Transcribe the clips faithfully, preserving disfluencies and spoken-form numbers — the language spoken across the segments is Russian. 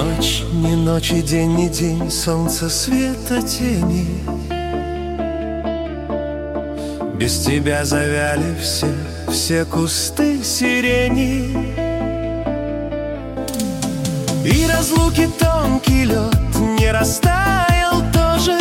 Ночь, не ночь и день, не день, солнце, света, тени. Без тебя завяли все, все кусты сирени. И разлуки тонкий лед не растаял тоже.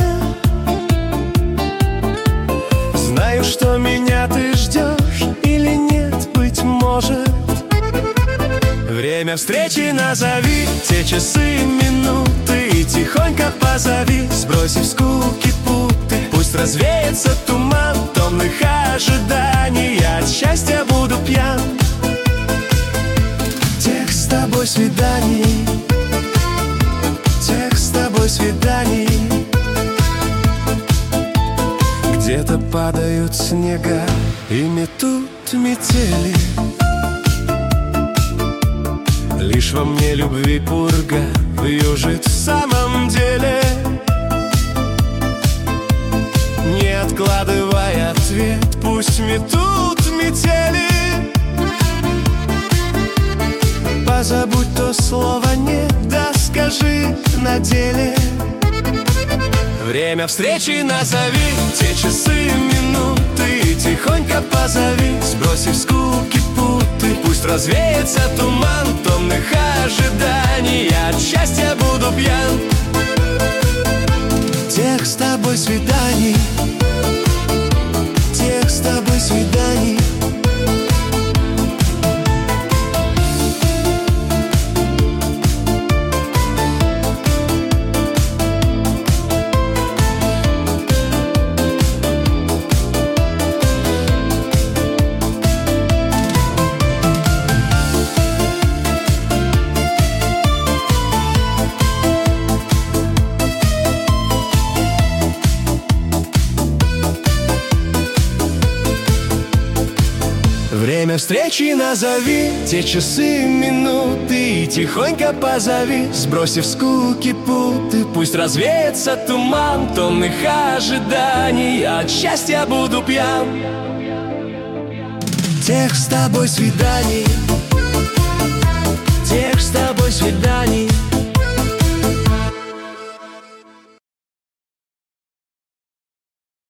Знаю, что меня ты ждешь или нет, быть может. Время встречи назови, те часы, минуты, и тихонько позови, сбросив скуки, путы. Пусть развеется туман томных ожиданий, я от счастья буду пьян. Тех с тобой свиданий, тех с тобой свиданий. Где-то падают снега и метут метели. Лишь во мне любви пурга вьюжит в самом деле. Не откладывай ответ, пусть метут метели. Позабудь то слово «нет», да скажи на деле. Время встречи назови, те часы, минуты, и тихонько позови, сбросив скуки, путы. Пусть развеется туман томных ожиданий, я от счастья буду пьян. Тех с тобой свиданий, тех с тобой свиданий. Время встречи назови, те часы, минуты, и тихонько позови, сбросив скуки, путы. Пусть развеется туман томных ожиданий, я от счастья буду пьян. Тех с тобой свиданий, тех с тобой свиданий.